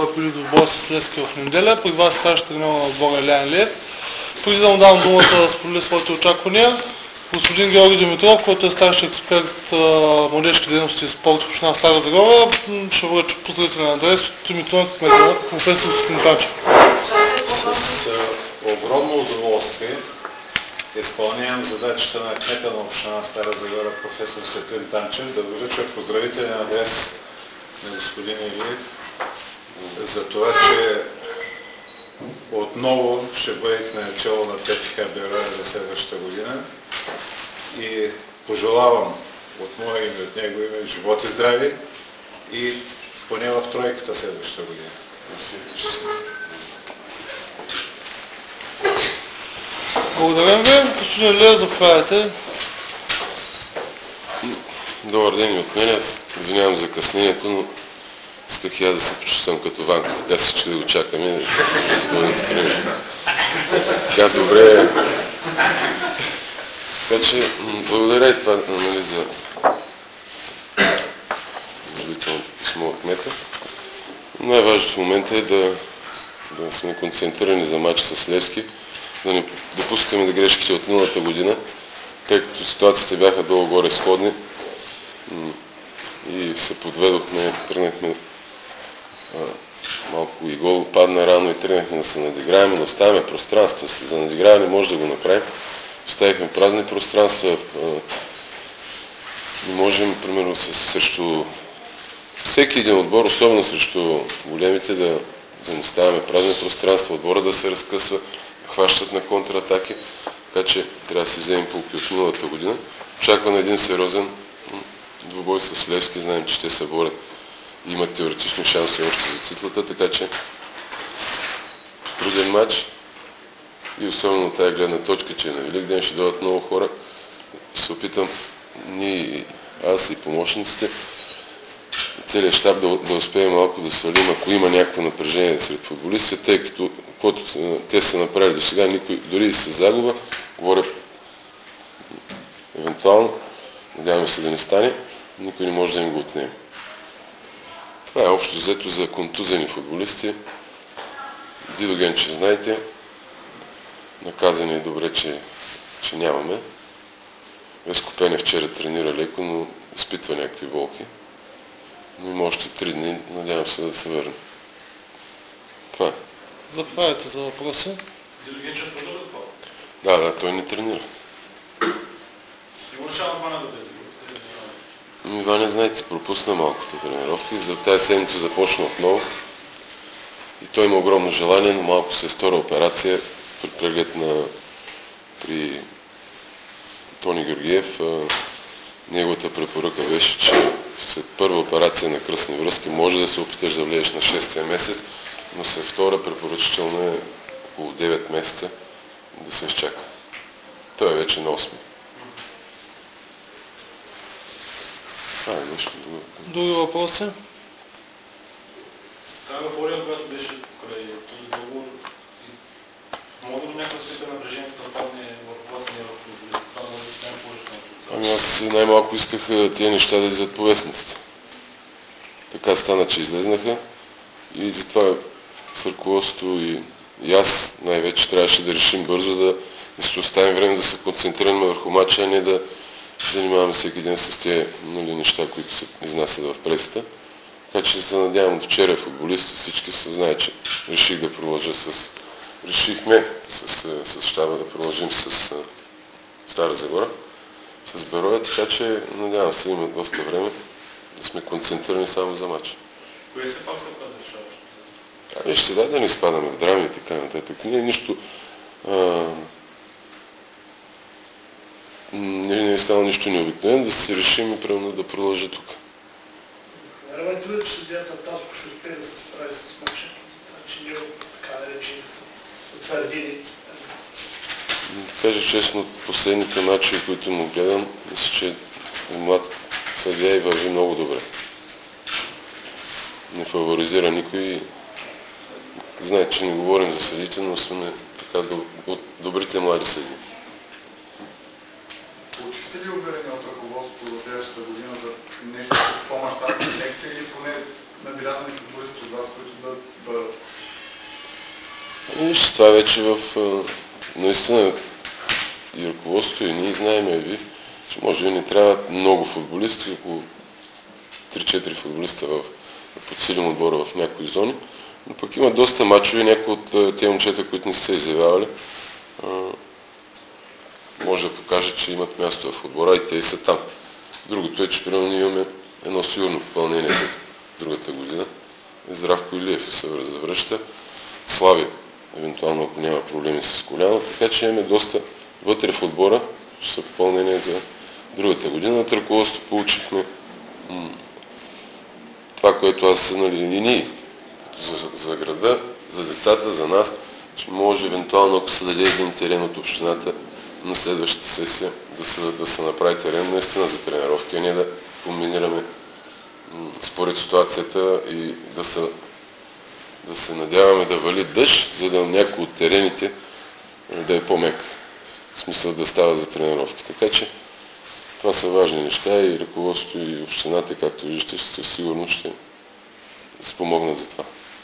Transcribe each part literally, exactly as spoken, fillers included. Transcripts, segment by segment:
били до отбора с Левски в неделя. При вас сега ще тренира на отбора Илян Илиев. Преди да му давам думата да сподели своите очаквания, господин Георги Димитров, който е старши експерт младежки дейности и спорт в община Стара Загора, ще връчи поздравителен адрес от името на кмета на професор Светлин Танчев. С огромно удоволствие изпълнявам задачата на кмета на община Стара Загора професор Светлин Танчев да връча поздравителен адрес на господин Илиев за това, че отново ще бъдете начало на ПТХ Бероя за следващата година и пожелавам от моя име, от него име живот и здраве и поне в тройката следващата година. Благодарим ви. Господин Илиев, заповядайте. Добър ден и от мен. Аз извинявам за къснението, но исках я да се почувствам като Ванка. Така всички да го чакаме. Така добре. Така че, благодаря и това, нали, за положителното писмо от кмета. Най-важното в момента е да, да сме концентрирани за матч с Левски, да не допускаме да грешките от миналата година, тъй като ситуациите бяха долу-горе сходни и се подведохме, тръгнахме а, малко и гол падна рано и тръгнахме да се надиграем, да оставяме пространства си. За надиграване може да го направим. Оставихме празни пространства. А, не можем, примерно, срещу всеки един отбор, особено срещу големите, да, да не ставаме празни пространства, отбора да се разкъсва, хващат на контратаки, така че трябва да си вземем полки от миналата година. Очакваме един сериозен двубой с Левски, знаем, че те се борят и имат теоретични шанси още за титлата, така че труден матч и особено тая гледна точка, че на Велик ден ще дойдат много хора. Ще се опитам ние, аз и помощниците, целият щаб да, да успеем малко да свалим, ако има някакво напрежение сред футболистите, тъй като каквото те са направили до сега, никой, дори и с загуба, говоря евентуално, надяваме се да не стане, никой не може да им го отнеме. Това е общо взето за контузени футболисти. Дидо Генче, знаете, наказани е добре, че, че нямаме. Веско Пене вчера тренира леко, но изпитва някакви болки. Но има още три дни, надявам се да се върне. Това е. Заповядайте за въпроси. Дидо Генчев продължава това? Да, да, той не тренира. И го решава Ваня да влезе? Ами Ваня, знаете, пропусна малкото тренировки, за тази седмица започна отново. И той има огромно желание, но малко след втора операция, при преглед на при Тони Георгиев, неговата препоръка беше, че след първа операция на кръстни връзки може да се опиташ да влезеш на шестия месец, но след втора препоръчително е около девет месеца да се изчака. Той е вече на осми. Това е нещо друго. Други въпроси? Тази еуфория, която беше покрай този договор, мога ли някаква степен напрежението да падне в властния футболист? Това може да стане положително. Ами аз най-малко исках тия неща да излезат по вестниците. Така стана, че излезнаха и затова с ръководството и, и аз най-вече трябваше да решим бързо да, да се оставим време да се концентрираме върху матча, а не да се занимаваме всеки ден с тези нали, неща, които се изнасят в пресата. Така че се надявам от вчера футболисти всички се знаят, че реших да продължа с... Решихме с, с щаба да продължим с а, Стара Загора, с Бероя, така че надявам се има доста време да сме концентрирани само за матча. Кое се пак се оказа решаващо? Ами ще да, да не спадаме в драми и така нататък. Ние нищо... А, не, не е станало нищо необикновено, да се решим и правилно да продължа тук. Вярвате ли, че съдията Таско ще успее да се справи с матча? Значи ние от така наречените утвърдили. Да кажа честно, от последните матчи, които му гледам, мисля, че е млад съдия и върви много добре. Не фаворизира никой. Знае, че не говорим за съдите, но сме така от добрите млади съдии. Получихте ли уверение от ръководството за следващата година за нещо по-мащабна лекция или поне набелязани футболисти от вас, които да бъдат? Виж, това вече в наистина и ръководството, и ние знаем, и ви, че може би не трябват много футболисти, около три-четири футболиста в подсилен отбора в някои зони, но пък има доста мачове, някои от тези момчета, които не са се изявявали, може да покажат, че имат място в отбора и те са там. Другото е, че примерно ние имаме едно сигурно попълнение за другата година. Здравко Илиев се завръща. Слави, евентуално ако няма проблеми с коляно, така че имаме доста вътре в отбора, ще са попълнение за другата година. От ръководството получихме това, което аз нали, и ние за, за града, за децата, за нас, че може евентуално, ако се даде един терен от общината на следващата сесия, да се, да се направи терен наистина за тренировки, а не да комбинираме според ситуацията и да се, да се надяваме да вали дъжд, за да някой от терените да е по-мек. В смисъл да става за тренировки. Така че това са важни неща и ръководството и общината, както виждате, ще сигурно ще спомогнат за това.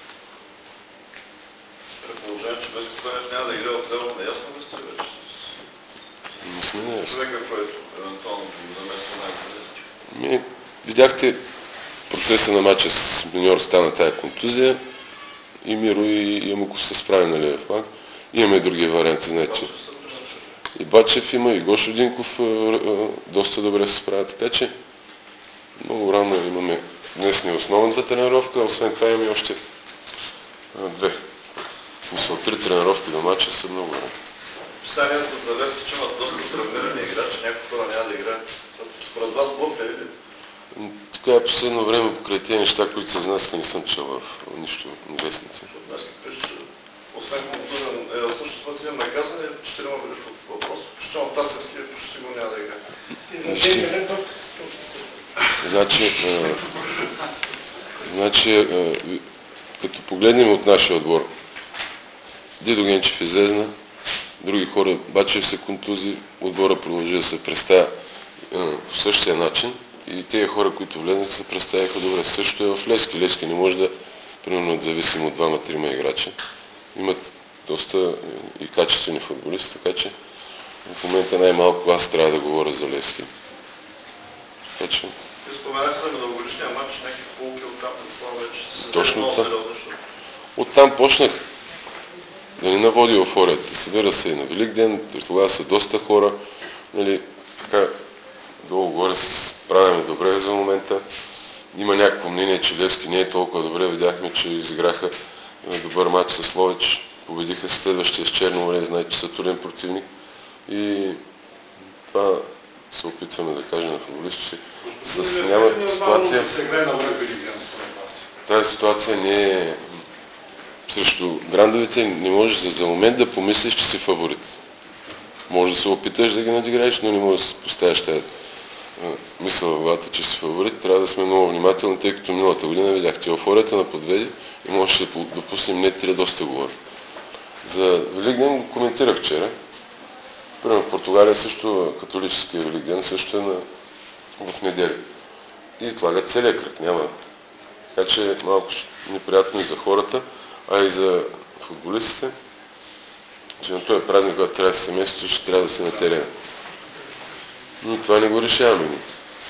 Предположение, че без купенето няма да играе отделно, неясно ли сте вече? Не сме неясно. Човека, който евентуално замества най-полезно. Ми, видяхте процеса на матча с Миньор стана тая контузия и Миро и Ямуков се справи на левия фланг. Имаме други варианти, знаете. И Бачев има, и Гошо Динков доста добре се справя, така че много рано имаме днес ни основната тренировка, освен това имаме още две. В смисъл, три тренировки до матча са много рано. Писанията за Левски, че имат доста травмирани играчи, някои хора няма да играят. Според вас блок ли е? Така е последно време покрай тези неща, които се изнасяха, не съм чел в нищо вестници. Днес пише, освен контузен, е, всъщност Матриан наказан е четирима били в въпрос. Включително Тасевски е почти го няма да играе. И за Дени пък Значи, а, значи а, като погледнем от нашия отбор, Дидо Генчев излезна, други хора, Бачев се контузи, отбора продължи да се представя а, в същия начин и тези хора, които влезнаха, се представяха добре. Също е в Левски. Левски не може да, примерно, зависим от двама-трима играчи. Имат доста и качествени футболисти, така че в момента най-малко аз трябва да говоря за Левски. Така че... Ти споменах за миналогодишния матч, някакви полуки от там, това вече се Точно много така. сериозно, защото Оттам почнах да ни наводи еуфорията. Събира се и на Велик ден, тогава са доста хора. Нали, така, долу-горе се справяме добре за момента. Има някакво мнение, че Левски не е толкова добре. Видяхме, че изиграха добър матч с Ловеч. Победиха се следващия с Черно море, знаете, че са труден противник. И това се опитваме да кажем на футболистите, че с няма ситуация. Тази ситуация не е срещу грандовете, не можеш за, за момент да помислиш, че си фаворит. Може да се опиташ да ги надиграеш, но не можеш да си поставиш тази мисъл в главата, че си фаворит. Трябва да сме много внимателни, тъй като миналата година видяхте еуфорията на подведи и можеше да допуснем не три доста говори. За Великден го коментирах вчера. Примерно в Португалия също, католическия Великден също е на, в неделя. И отлагат целият кръг, няма. Така че малко неприятно и за хората, а и за футболистите, че на този празник, когато трябва да се семейството, ще трябва да се на терена. Но това не го решаваме ни.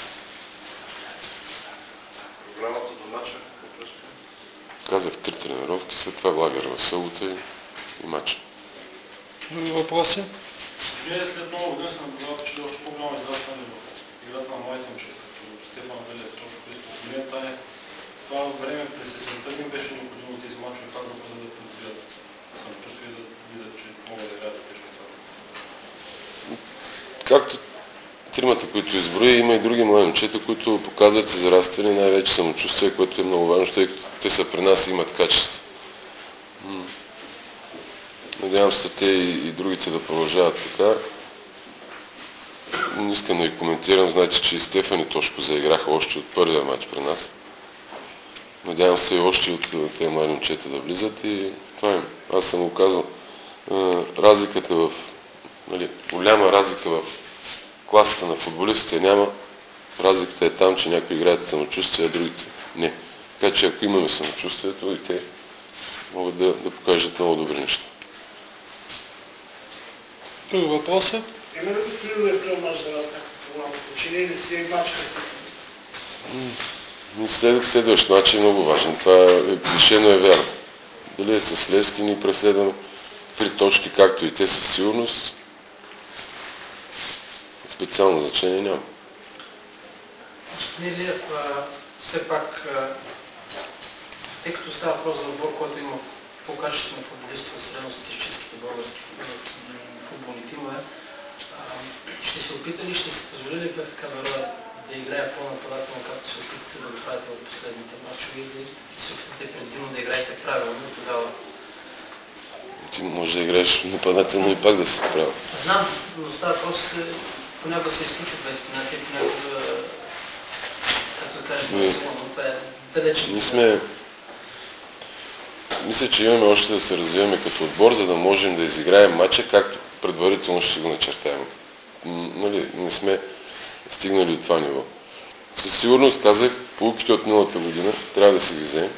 програмата до матча, Казах три тренировки, след това лагер в събота и, и матча. Други въпроси? Вие след много години се наблюдавате, че още по-голямо израстване в играта на младите момчета, като Стефан Велев, Тошо Христов, Милен Танев. Това време през есента им беше необходимо тези мачове, как да за да подобрят самочувствие и да видят, че могат да играят тежко това. Както тримата, които изброи, има и други млади момчета, които показват израстване, най-вече самочувствие, което е много важно, тъй като те са при нас и имат качество. Надявам се те и, и другите да продължават така. Не искам да ги коментирам, знаете, че и Стефан и Тошко заиграха още от първия матч при нас. Надявам се и още от тези млади момчета да влизат и това е. Аз съм го казал. Разликата в, нали, голяма разлика в класата на футболистите няма. Разликата е там, че някои играят самочувствие, а другите не. Така че ако имаме самочувствието, и те могат да, да покажат много добри неща. Други въпроси? Има ли господин Леприл мач за вас някаква програма? Че не ли си мачка си? След, следващ мач е много важен. Това е клише, но е вярно. Дали е с Левски, ни преследваме три точки, както и те със сигурност. Специално значение няма. Господин Илиев, все пак, тъй като става въпрос за отбор, който има по-качествени футболисти от средностатистическите български футболни тимове, ще се опита ли, ще се позволи ли Петър Кавероя да играе по-нападателно, както се опитате да го правите в последните матчове, или се опитате предимно да играете правилно и тогава? Ти можеш да играеш нападателно и пак да се прави. Знам, но става въпрос, понякога се изключва двете понятия, понякога, както да кажем, не само, но това е далече. Ние сме... Мисля, че имаме още да се развиваме като отбор, за да можем да изиграем матча, както предварително ще го начертаем. Нали, не сме стигнали до това ниво. Със сигурност казах, поуките от миналата година трябва да си ги вземем.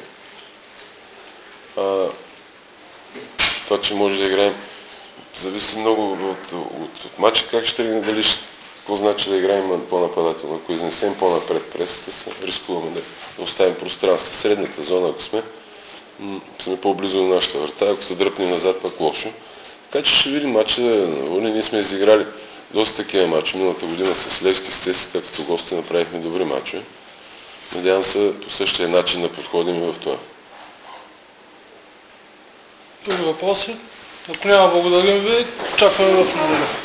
А, това, че може да играем, зависи много от, от, от матча, как ще тръгне, дали ще, какво значи да играем по-нападателно. Ако изнесем по-напред пресата, рискуваме да, да оставим пространство. Средната зона, ако сме, сме по-близо до нашата врата, ако се дръпнем назад, пак лошо. Така че ще видим матча. Ние сме изиграли доста такива матча. Миналата година с Левски, с Цеска, като гости направихме добри матчове. Надявам се по същия начин да подходим и в това. Други въпроси? Ако няма, благодарим ви. Чакаме в неделя.